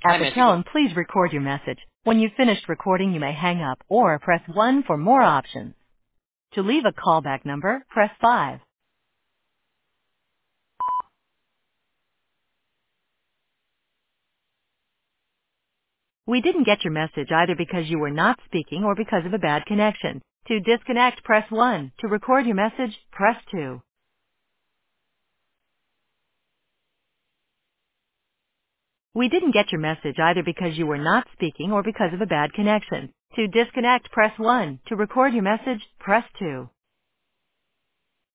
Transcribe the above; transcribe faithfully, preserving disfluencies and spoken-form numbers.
Hi, At the Messico. tone, please record your message. When you've finished recording, you may hang up or press one for more options. To leave a callback number, press five. We didn't get your message either because you were not speaking or because of a bad connection. To disconnect, press one. To record your message, press two. We didn't get your message either because you were not speaking or because of a bad connection. To disconnect, press one. To record your message, press two.